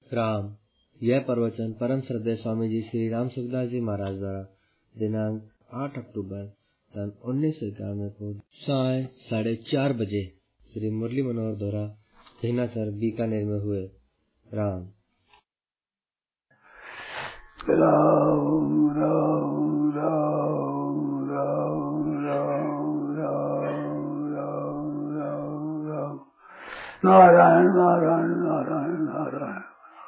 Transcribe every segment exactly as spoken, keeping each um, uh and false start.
राम। यह प्रवचन परम श्रद्धेय स्वामी जी श्री राम सुखदास जी महाराज द्वारा दिनांक आठ अक्टूबर सन उन्नीस सौ इक्यानवे को साय साढ़े चार बजे श्री मुरली मनोहर द्वारा हिनासर बीकानेर में हुए। राम राम राम राम राम राम राम राम राम राम नारायण नारायण नारायण नारायण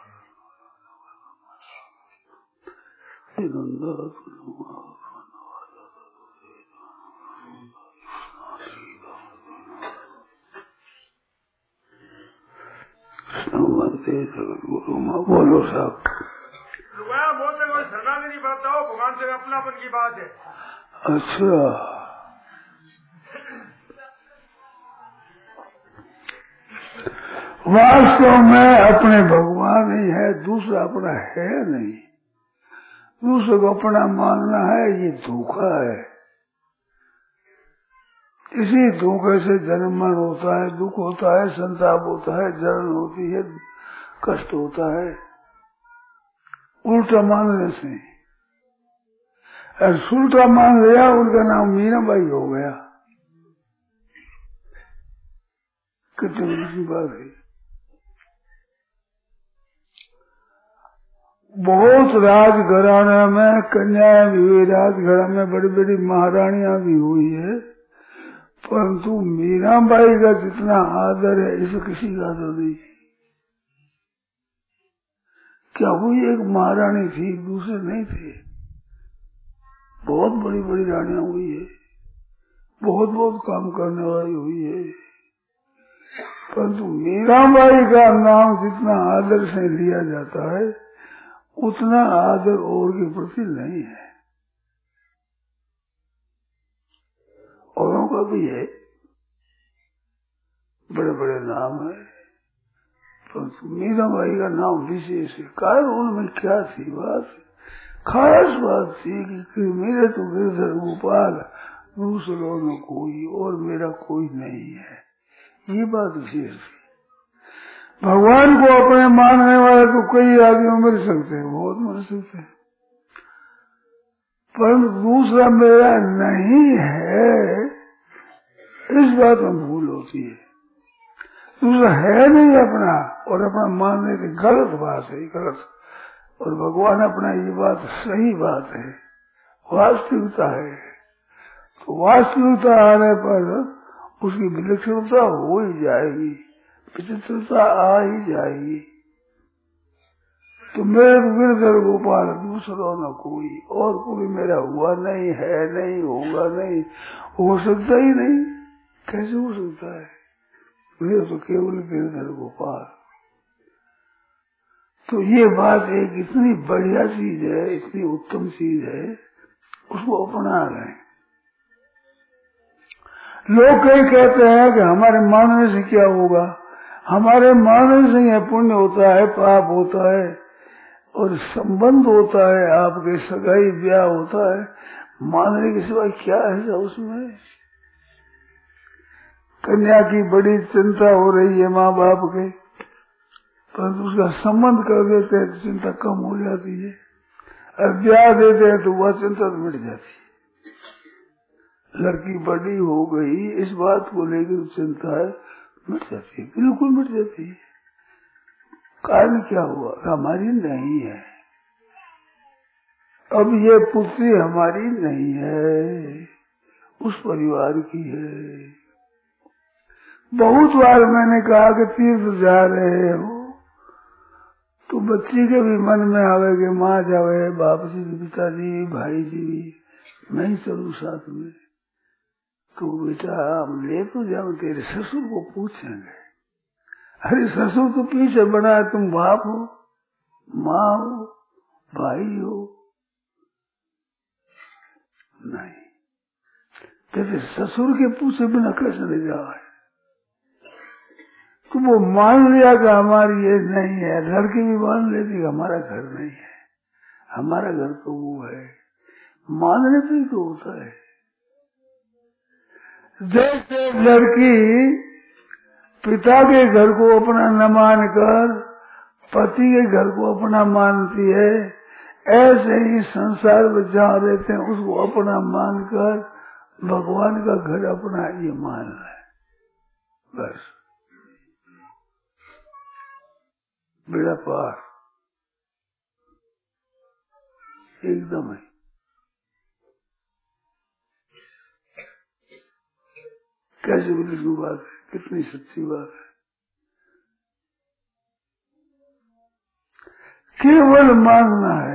गुरु माँ बोलो साहब। बोलते कोई सरकार नहीं बात हो, भगवान से अपनापन की बात है। अच्छा, वास्तव में अपने भगवान ही है, दूसरा अपना है नहीं। दूसरे को अपना मानना है, ये धोखा है। इसी धोखे से जन्म मरण होता है, दुख होता है, संताप होता है, जलन होती है, कष्ट होता है उल्टा मानने से। और उल्टा मान लिया, उनका नाम मीराबाई हो गया। कितनी बड़ी बात है। बहुत राजघराना में कन्याएं भी हुई, राजघराना में बड़ी बड़ी महारानियां भी हुई है, परंतु मीराबाई का जितना आदर है इसे किसी का आदर नहीं। क्या वो एक महारानी थी, दूसरे नहीं थे। बहुत बड़ी बड़ी रानियां हुई है, बहुत बहुत काम करने वाली हुई है, परंतु मीराबाई का नाम जितना आदर से लिया जाता है उतना आदर और के प्रति नहीं है। औरों का भी है, बड़े बड़े नाम है, परंतु मीराबाई का नाम विशेष है। कारण उनमें क्या थी बात, खास बात थी कि, कि मेरे तो गिरधर गोपाल, दूसरों में कोई और मेरा कोई नहीं है, ये बात विशेष थी। भगवान को अपने मानने वाले तो कई आदमी मर सकते हैं, बहुत मर सकते हैं, परंतु दूसरा मेरा नहीं है, इस बात में भूल होती है। दूसरा है नहीं अपना, और अपना मानने की गलत बात है, गलत। और भगवान अपना ये बात सही बात है, वास्तविकता है। तो वास्तविकता आने पर उसकी विलक्षणता हो ही जाएगी, विचित्रता आ ही जाएगी। तो मेरे गिरधर गोपाल, दूसरों न कोई, और कोई मेरा हुआ नहीं है, नहीं होगा, नहीं हो सकता ही नहीं। कैसे हो सकता है? मेरे तो केवल गिरधर गोपाल। तो ये बात एक इतनी बढ़िया चीज है, इतनी उत्तम चीज है, उसको अपना लें। लोग कई कहते हैं कि हमारे मानने से क्या होगा, हमारे मानने से यह पुण्य होता है, पाप होता है, और संबंध होता है, आपके सगाई ब्याह होता है। मानने के सिवा क्या है उसमें? कन्या की बड़ी चिंता हो रही है माँ बाप के, परंतु उसका संबंध कर देते हैं तो चिंता कम हो जाती है, और ब्याह देते हैं तो वह चिंता तो मिट जाती है। लड़की बड़ी हो गई, इस बात को लेकर चिंता है, मिट जाती है, बिल्कुल मिट जाती है। कारण क्या हुआ? हमारी नहीं है, अब ये पुत्री हमारी नहीं है, उस परिवार की है। बहुत बार मैंने कहा कि तीर्थ जा रहे हो तो बच्ची के भी मन में आवे कि माँ जावे, बाप जी भी, पिताजी, भाई जी भी, मैं ही चलूं साथ में। तो बेटा हम ले तो जाओ, तेरे ससुर को पूछेंगे। अरे ससुर तो पीछे बना है, तुम बाप हो, माँ हो, भाई हो, नहीं। तेरे ससुर के पूछे बिना कैसे ले जाओ? तो वो मान लिया कि हमारी ये नहीं है। लड़की भी मान लेती कि हमारा घर नहीं है, हमारा घर तो वो है। मानने पे तो होता है। जैसे लड़की पिता के घर को अपना न मानकर पति के घर को अपना मानती है, ऐसे ही संसार में जहाँ रहते हैं उसको अपना मानकर भगवान का घर अपना ये मान रहे हैं। बस बेड़ा पार एकदम है। कैसी बिल्कुल बात है, कितनी सच्ची बात है। केवल मानना है।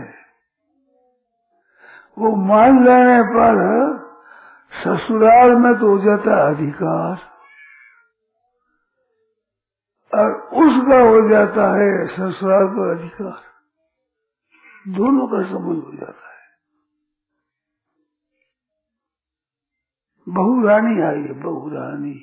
वो मान लेने पर ससुराल में तो हो जाता है अधिकार और उसका हो जाता है ससुराल पर अधिकार, दोनों का संबंध हो जाता है। बहू रानी आई है, बहू रानी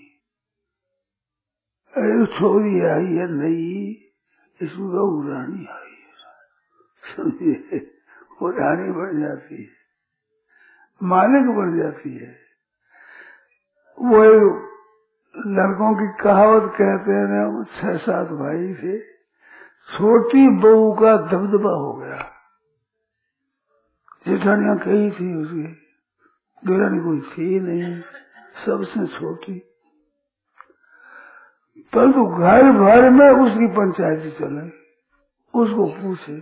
छोरी आई है नहीं, इसमें बहू रानी आई है, समझिए। वो रानी बन जाती है, मालिक बन जाती है। वो लड़कों की कहावत कहते हैं ना, छह सात भाई थे, छोटी बहू का दबदबा हो गया। जेठानियां कही थी उसकी, देरानी कोई थी नहीं, सबसे छोटी, परंतु घर भर में उसकी पंचायती चले, उसको पूछे।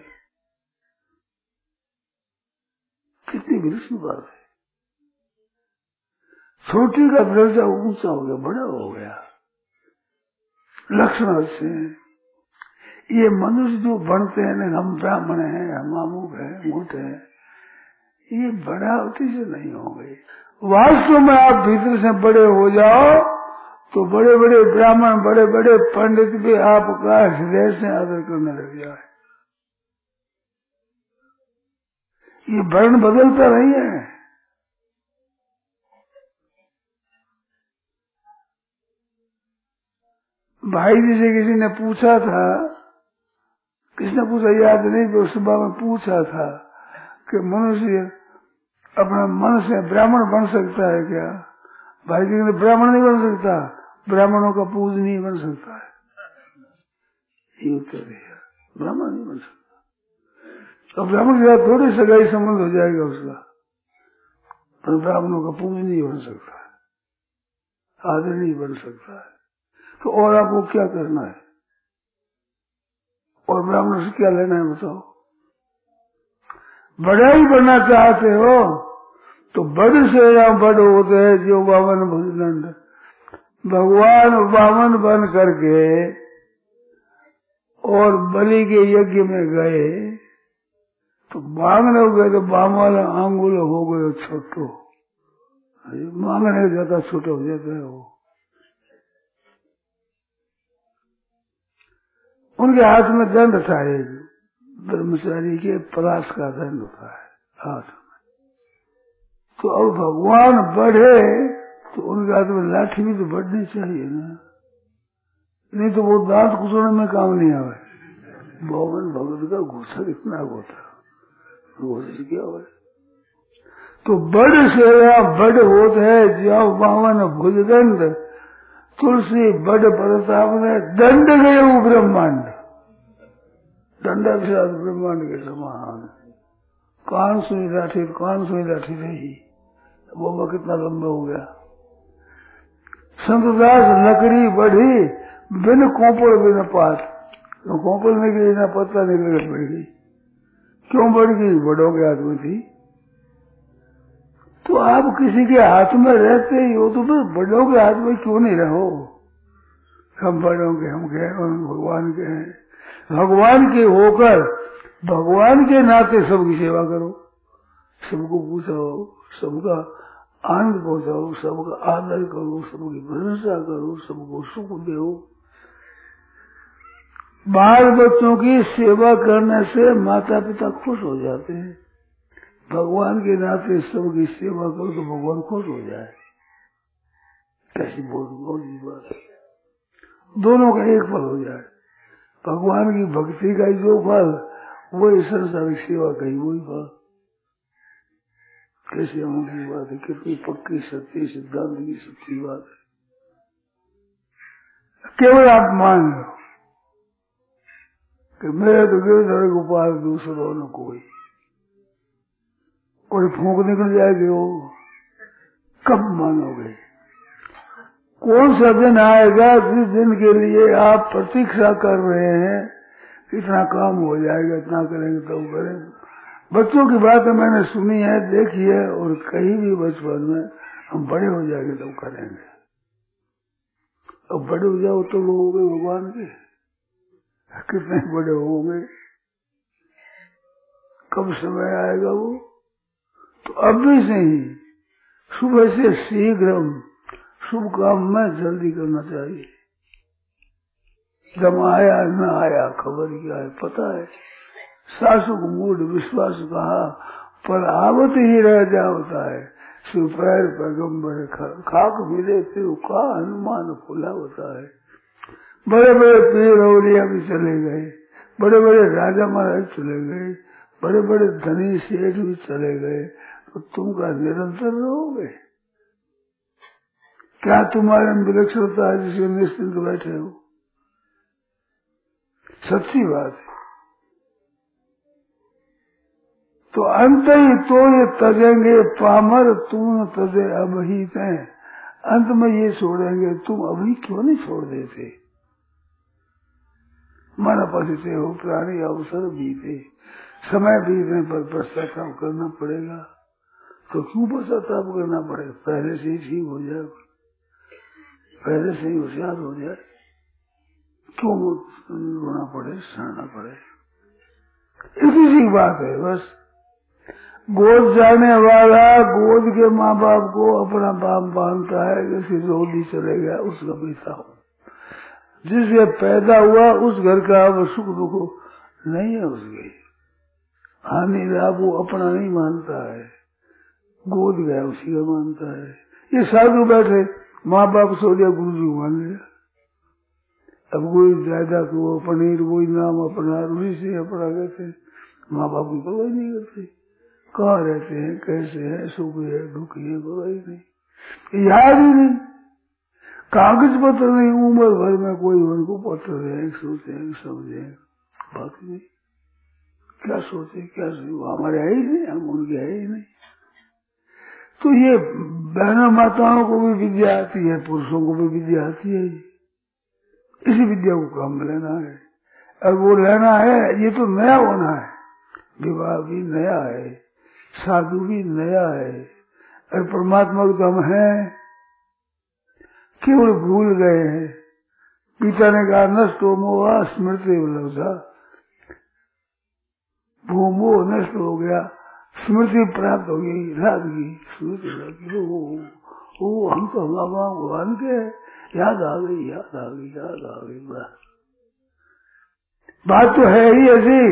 कितनी विलक्षण बात है। छोटी का दर्जा ऊंचा हो गया, बड़ा हो गया। लक्षण से ये मनुष्य जो बनते हैं, हम ब्राह्मण हैं, हम अमुक हैं, मूठ हैं, ये बढ़ावती से नहीं होंगे। वास्तव में आप भीतर से बड़े हो जाओ तो बड़े बड़े ब्राह्मण, बड़े बड़े पंडित भी आपका हृदय से आदर करने लग जाए। ये वर्ण बदलता नहीं है। भाई जी से किसी ने पूछा था, किसने पूछा याद नहीं, तो सुबह में पूछा था कि मनुष्य अपना मन से ब्राह्मण बन सकता है क्या? भाई जी ने ब्राह्मण नहीं बन सकता, ब्राह्मणों का पूज नहीं बन सकता है, ये उत्तर है। ब्राह्मण नहीं बन सकता। तो ब्राह्मण के साथ थोड़ी सगाई संबंध हो जाएगा उसका, पर ब्राह्मणों का पूज नहीं बन सकता है, आदर नहीं बन सकता है। तो और आपको क्या करना है? और ब्राह्मण से क्या लेना है बताओ? बड़ा ही बनना चाहते हो तो बड़े से बड़े होते हैं जो बावन भुजदंड, भगवान बावन बन करके और बलि के यज्ञ में गए तो मांगने हो गए तो बामन आंगुल हो गए छोटो, मांगने ज्यादा छोटा हो जाता है। वो उनके हाथ में दंड था, एक ब्रह्मचारी के पलाश का दंड होता है हाथ में। तो अब भगवान बढ़े तो उनके हाथ में लाठी भी तो बढ़नी चाहिए ना, नहीं तो वो दांत कुचलने में काम नहीं आवे। भगवान भगवत का घूसा कितना होता घोष क्या हो। तो बड़ से बड़ होते है जो बावन भुजदंड, तुलसी बड़ प्रताप ने दंड गए वो ब्रह्मांड, दंडा के साथ ब्रह्मांड के समान। कान सुई लाठी, कान सुई लाठी रही, वो कितना लंबा हो गया। संतदास लकड़ी बढ़ी बिन कोपड़ बिन पात, तो कोपड़ निकली ना पत्ता निकल कर बढ़ गई। क्यों बढ़ गई? बड़ों के हाथ में थी। तो आप किसी के हाथ में रहते ही हो तो फिर बड़ों के हाथ में क्यों नहीं रहो? हम बड़ों के, हम के, हम भगवान के हैं। भगवान के होकर भगवान के नाते सबकी सेवा करो, सबको पूछाओ, सबका आनंद पहुंचाओ, सबका आदर करो, सबकी प्रशंसा करो, सबको सुख दो। बाल बच्चों की सेवा करने से माता पिता खुश हो जाते हैं। भगवान के नाते सबकी सेवा करो तो भगवान खुश हो जाए। कैसी बहुत बहुत बात है। दोनों का एक फल हो जाए, भगवान की भक्ति का जो फल वही संसारिक सेवा का ही वही फल। कैसी अमूल्य बात है, कितनी पक्की सच्ची सिद्धांत की सच्ची बात है। केवल आप मान लो, कि मेरे तो गिरधर गोपाल दूसरों न कोई, और फूंक निकल जाएगी वो, कब मानोगे? कौन सा दिन आएगा जिस दिन के लिए आप प्रतीक्षा कर रहे हैं, इतना काम हो जाएगा, इतना करेंगे तो करेंगे। बच्चों की बातें मैंने सुनी है, देखी है, और कहीं भी बचपन में हम बड़े हो जाएंगे तो करेंगे। अब बड़े हो जाओ तो लोगे भगवान के, कितने बड़े होंगे, कब समय आएगा वो? तो अभी से ही सुबह से शीघ्र शुभ काम में जल्दी करना चाहिए। जब आया न आया खबर क्या है, पता है। सासु को मूड विश्वास कहा, पर आवत ही रह जाता है। सुपैर पैगम्बर खाक मिले फिर का हनुमान फूला होता है। बड़े बड़े पीर औलिया भी चले गए, बड़े बड़े राजा महाराज चले गए, बड़े बड़े धनी सेठ भी चले गए, तो तुम का निरंतर रहोगे क्या? तुम्हारे विलक्षणता है जिसमें निश्चिंत बैठे हो, सच्ची बात है। तो अंत ही तो ये तजेंगे पामर, तुम तजे अब ही थे। अंत में ये छोड़ेंगे, तुम अभी क्यों नहीं छोड़ देते? मन पसीते हो प्राणी अवसर बीते, समय बीतने पर पश्चाताप करना पड़ेगा। तो क्यों पश्चाताप करना पड़ेगा? पहले से ही ठीक हो जाए, पहले से ही होशियार हो जाए, क्यों रोना पड़े, सहना पड़े? इसी सी बात है बस। गोद जाने वाला गोद के माँ बाप को अपना बाप मानता है, जैसे रोली चले गया उसका बेटा हो। जिससे पैदा हुआ उस घर का अब सुख दुख नहीं है, उसके हानि लाभ वो अपना नहीं मानता है, गोद गया उसी का मानता है। ये साधु बैठे माँ बाप सो लिया, गुरु जी मान लिया। अब कोई ज्यादा को पनीर वही नाम अपना उसी से अपना कहते, माँ बाप की परवाही नहीं करते। कहाँ रहते हैं, कैसे है, सुख है दुख है, परवाही नहीं, याद ही नहीं, कागज पत्र नहीं, उम्र भर में कोई उनको पत्र है, सोचे समझे, बाकी नहीं। क्या सोचे क्या सोचे, वो हमारे है ही नहीं, हम उनके है ही नहीं। तो ये बहनों माताओं को भी विद्या आती है, पुरुषों को भी विद्या आती है, इसी विद्या को काम में लेना है। अब वो लेना है, ये तो नया होना है। विवाह भी नया है, साधु भी नया है, और परमात्मा को तो हम हैं, केवल भूल गए हैं। पिता ने कहा नष्ट हो मोह स्मृति लब्धा, वो मोह नष्ट हो गया, स्मृति प्राप्त हो गई, रात की स्मृति लगी। वो हम तो हमारा भगवान के याद आ गई, याद आ गई, याद आ गई। बात तो है ही ऐसी,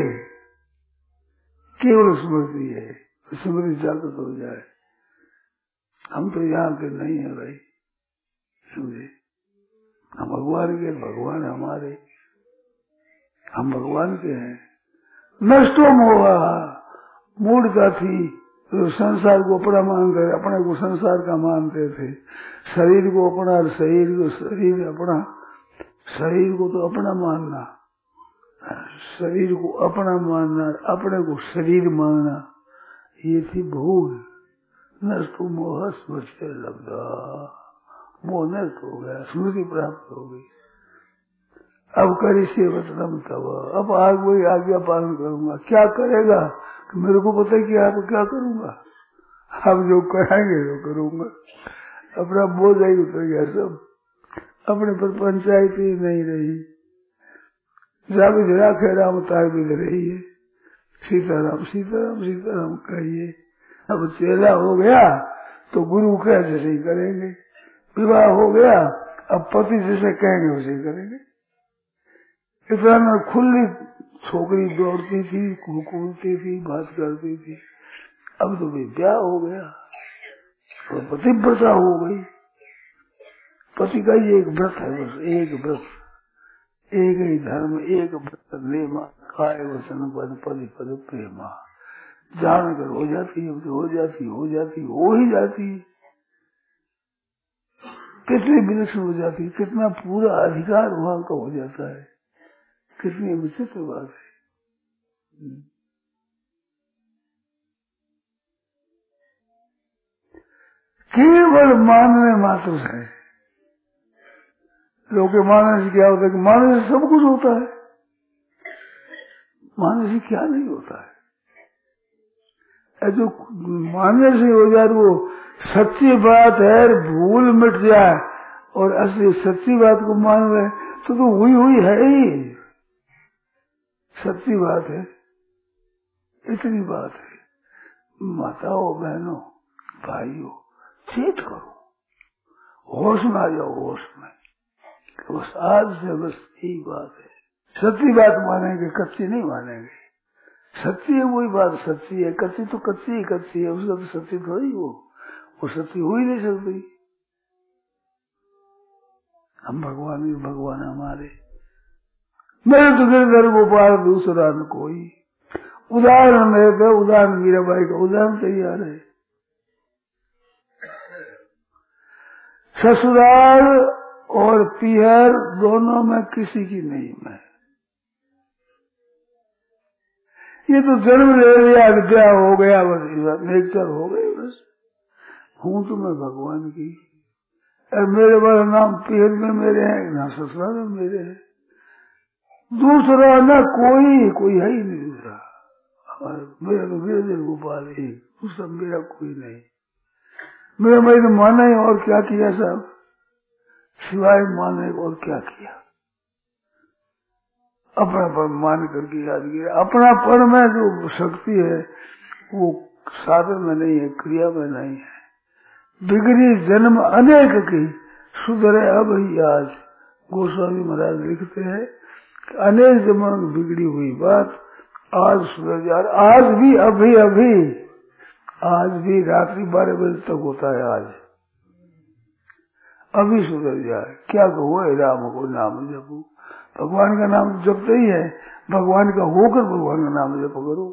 केवल स्मृति है, स्मृति जागृत हो जाए। हम तो यहाँ के नहीं है भाई, समझे? हम भगवान के, भगवान हमारे, हम भगवान के हैं। नष्टो मोह, मूढ़ता थी तो संसार को अपना मानते, अपने को संसार का मानते थे, शरीर को अपना, शरीर को शरीर अपना, शरीर को तो अपना मानना, शरीर को अपना मानना, अपने को शरीर मानना, ये थी भूल। नष्ट मोह स्मृति लब्धा, मोह नष्ट हो गया, स्मृति प्राप्त हो गई। अब करी से वचनम तब, अब आग वही आज्ञा पालन करूंगा। क्या करेगा? मेरे को पता है कि आप क्या करूंगा, आप जो कराएंगे वो करूंगा। अपना बोझ ही उतर गया सब, अपने पर पंचायत ही नहीं रही। जाबी जरा खेरा मुताबिक मिल रही है, सीताराम सीताराम सीताराम कहिए। अब चेला हो गया तो गुरु कह जैसे ही करेंगे, विवाह हो गया अब पति जैसे कहेंगे वैसे ही करेंगे। इतना खुली छोकरी दौड़ती थी, कूदती थी, बात करती थी, अब तो भी ब्याह हो गया तो पतिव्रता हो गई। पति का ही एक व्रत है, बस एक व्रत, एक ही धर्म, एक व्रत लेमा, काय वचन पद पद पद प्रेमा। जान कर हो जाती है, हो जाती हो जाती हो ही जाती है। कितनी विलक्षण हो जाती है, कितना पूरा अधिकार वहां का हो जाता है, कितनी विचित्र बात है। केवल मानने मात्र से, लोग के मानने से क्या होता है कि मानने से सब कुछ होता है, मानने से क्या नहीं होता है। जो मानने से हो जाए वो सच्ची बात है, भूल मिट जाए और असली सच्ची बात को मान रहे तो तो हुई हुई है ही, सच्ची बात है। इतनी बात है। माताओं बहनों भाइयों चेत करो, होश में आ जाओ, होश में। बस आज से बस यही बात है, सच्ची बात मानेंगे, कच्ची नहीं मानेंगे। सच्ची है वही बात सच्ची है, कच्ची तो कच्ची ही कच्ची है, उसका तो सच्ची थोड़ी वो वो सच्ची हो ही नहीं सकती। हम भगवान ही भगवान हमारे, मेरे तो गिरधर गोपाल दूसरा न कोई। उदाहरण है, उदाहरण मीराबाई का उदाहरण तैयार है। ससुराल और पियर दोनों में किसी की नहीं मैं। ये तो जन्म ले लिया, विद्या हो गया, बस नेचर हो गई, बस हूँ तो मैं भगवान की। और मेरे वाला नाम पियर में मेरे हैं, ना ससुराल में मेरे हैं। दूसरा ना कोई कोई है ही नहीं दूसरा। मेरा तो गिरधर गोपाल है, दूसरा मेरा कोई नहीं। मेरा मैं तो माना ही, और क्या किया साहब, सिवाय माने और क्या किया। अपनापन मान करके याद किया। अपनापन में जो शक्ति है वो साधन में नहीं है, क्रिया में नहीं है। बिगड़ी जन्म अनेक की सुधरे अब ही आज। गोस्वामी महाराज लिखते हैं कि अनेक जन्मों की बिगड़ी हुई बात आज सुधर जा। आज भी अभी अभी आज भी रात्रि बारह बजे तक होता है, आज अभी सुधर जाए। क्या कहो राम को नाम जपो, भगवान का नाम जपते ही है, भगवान का होकर भगवान का नाम जप करो।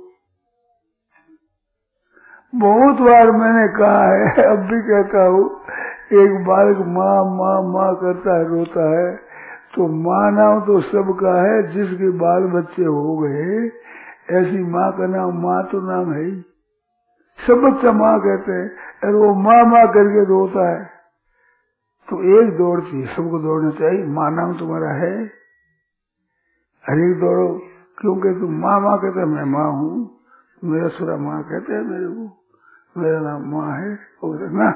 बहुत बार मैंने कहा है, अब भी कहता हूँ, एक बालक माँ माँ माँ करता है, रोता है, तो माँ नाम तो सबका है, जिसके बाल बच्चे हो गए ऐसी माँ का नाम माँ तो नाम है ही। सब बच्चा माँ कहते हैं, और वो माँ माँ करके रोता है तो एक दौड़ती है, सबको दौड़ना चाहिए। माँ नाम तुम्हारा है, हर एक दौड़ो, क्योंकि तुम माँ माँ कहते हैं, मैं माँ हूँ, मेरा सुरा माँ कहते हैं मेरे को, मेरा नाम माँ है। और ना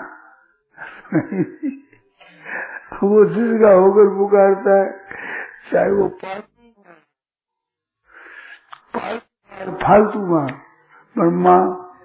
वो जिसका होकर पुकारता है, चाहे वो फालतू माँ, पर माँ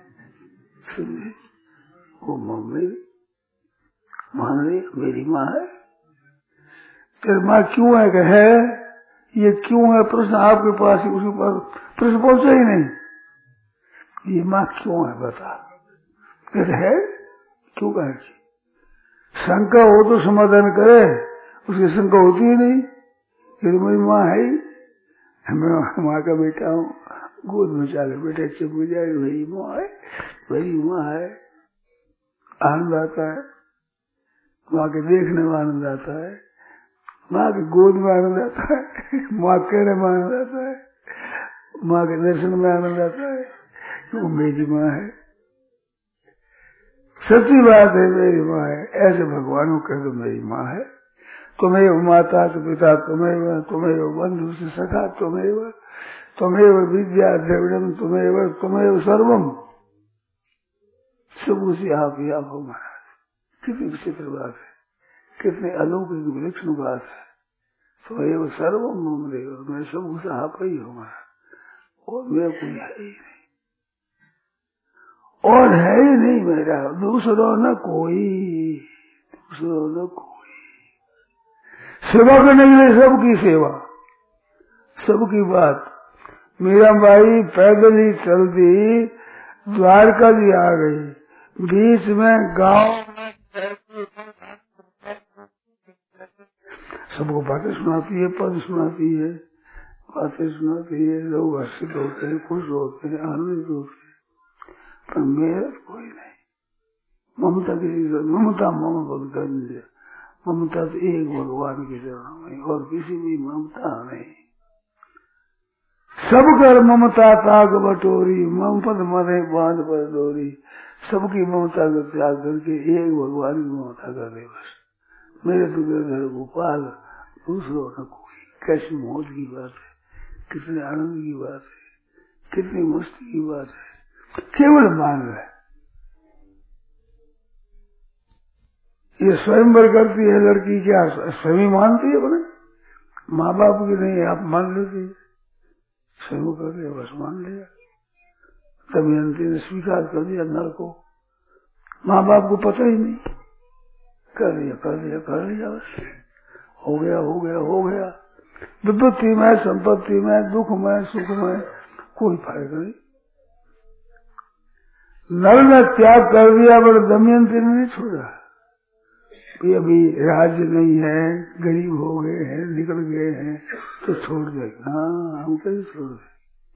वो मम्मी मान रही मेरी माँ है। तेरी माँ क्यों है, कि है ये क्यों है प्रश्न आपके पास ही, उसके पास प्रश्न पहुंचा ही नहीं। ये माँ क्यों है बता, कहते है क्यों कहे। शंका हो तो समाधान करे, उसकी शंका होती ही नहीं। ये तो मेरी माँ है ही, मैं माँ का बेटा हूँ, गोद में चाले बेटे चुप जाए, वही माँ है, वही माँ है। आनंद आता है, माँ के देखने में आनंद आता है, माँ के गोद में आनंद आता है, माँ कहने में आनंद आता है, माँ के दर्शन में आनंद आता है, वो मेरी माँ है। सच्ची बात है, मेरी माँ है। ऐसे भगवान को कह दो मेरी माँ है। तुम्हें माता तो पिता तुम्हें, तुम्हें बंधु से सखा तुम्हें, तुम्हें विद्या द्रविड़म तुम्हें, तुम्हें सर्वम, सब उसी आप ही आप हो महाराज। कितनी विचित्र बात है, कितनी अलौकिक विलक्षण बात है। तुम्हें सर्वम ममदेव, मैं सब उस आप ही हो महाराज, और मेरा कोई है ही नहीं, और है ही नहीं मेरा दूसरा न कोई, दूसरा न कोई। सेवा करने के लिए सबकी सेवा, सबकी बात। मीरा बाई पैदल ही चलती द्वारका जी आ गई, बीच में गांव सबको बातें सुनाती है, पद सुनाती है, बातें सुनाती है, लोग हर्षित होते हैं, खुश होते हैं, आनंदित होते हैं, पर मेरा कोई नहीं। ममता किसी से, ममता मम भगत, ममता तो एक भगवान की चरणों में, और किसी भी ममता नहीं। सब कर ममता ताग बटोरी, मम पद मरे बांध पर डोरी। सबकी ममता को त्याग करके एक भगवान की ममता कर दे बस। मेरे तो घर गोपाल, दूसरों न कोई। कैसी मौज की बात है, कितने आनंद की बात है, कितनी मस्ती की बात है। केवल मान रहे ये स्वयंवर करती है लड़की, क्या स्वयं मानती है बोले? माँ बाप की नहीं, आप मान लेती, स्वयं कर लिया, बस मान लिया। दमयंती ने स्वीकार कर दिया नर को, माँ बाप को पता ही नहीं, कर लिया कर लिया कर लिया बस। हो गया हो गया हो गया। विपत्ति में, संपत्ति में, दुख में, सुख में कोई फर्क नहीं। नर ने त्याग कर दिया, पर दमयंती ने नहीं छोड़ा। ये अभी राज्य नहीं है, गरीब हो गए हैं, निकल गए हैं, तो छोड़ देगा। हाँ, हम कैसे छोड़ दें?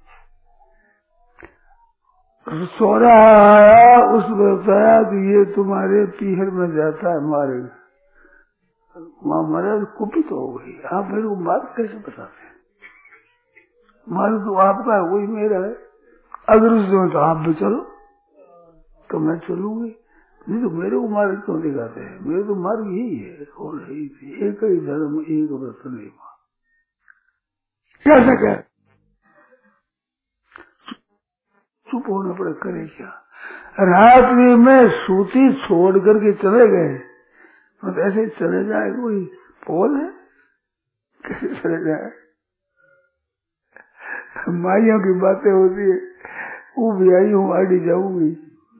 सोरा आया, उसने बताया कि ये तुम्हारे पीहर में जाता है मारेगा। माँ महाराज कुपित हो गई, आप मेरे को बात कैसे बताते हैं? मारे तो आपका है, वही मेरा है। अगर उसमें तो आप भी चलो तो मैं चलूंगी, नहीं तो मेरे को मार्ग क्यों दिखाते हैं? मेरे तो मार्ग यही है, और एक ही धर्म एक व्रत नहीं। कैसा क्या चुप होना पड़े, करे क्या? रात्रि में सूती छोड़ करके चले गए, तो ऐसे चले जाए कोई पोल है? कैसे चले जाए? माइयों की बातें होती है, वो भी आई हूँ आड़ी जाऊंगी,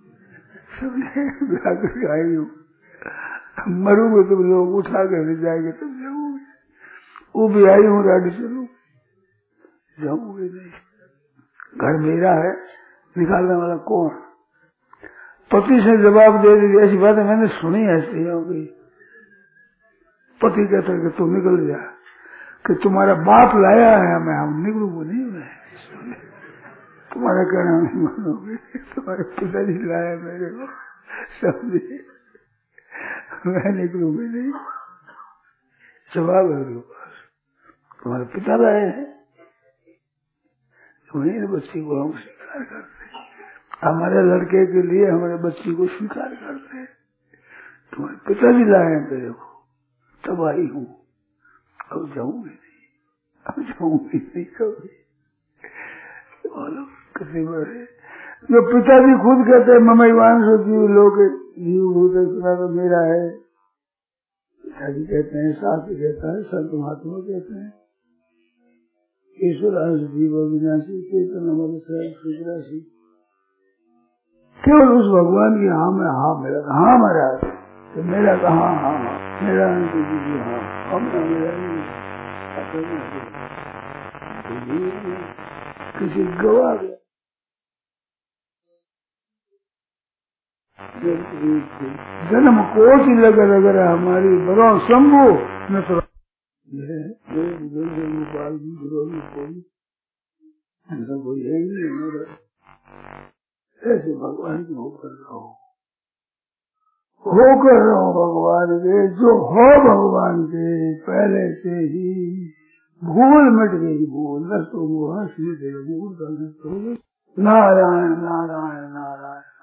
सबने आकर आई हूँ, मरूंगे तुम लोग उठा कर ले जाएंगे तब जाऊंगी। वो भी आई हूँ आड़ी चलू, जाऊंगी नहीं। घर मेरा है, निकालने वाला कौन? पति से जवाब दे दी, ऐसी बातें मैंने सुनी ऐसी होगी। पति कहता है कि तू निकल जा, कि तुम्हारा बाप लाया है, मैं हम निकलूंगा नहीं, मैं तुम्हारा कहना नहीं मानोगे, तुम्हारे पिताजी लाया मेरे को, समझे? मैं निकलूंगी नहीं। जवाब है मेरे पास, तुम्हारे पिता लाए हैं, वही बच्ची को हम स्वीकार करते हैं। हमारे लड़के के लिए हमारे बच्ची को स्वीकार करते हैं। तुम्हारे पिताजी लाए हैं मेरे को, तब आई हूँ, अब जाऊंगी नहीं, अब जाऊंगी नहीं कभी। कितनी बार है जो पिताजी खुद कहते हैं ममैवान से जीव लोग जीव भूत सुना तो मेरा है, पिताजी कहते हैं, शास्त्र कहता है, संत महात्मा कहते हैं, ईश्वर अंश जीव अविनाशी चेतन अमर। केवल उस भगवान की हाँ में हाँ मेरा हाँ मेरा तो मेरा कहा हाँ मेरा नहीं, हाँ हम मेरा नहीं, किसी गवा गया जन्म कोच लग लग रहा हमारी बरो शंभु न तो कोई है ही नहीं। ऐसे भगवान की होकर रहो, होकर रहो भगवान के, जो हो भगवान के पहले से ही। भूल मिट गई, भूल नष्ट हो, सीधे भूल का नष्ट हो गई। नारायण नारायण नारायण।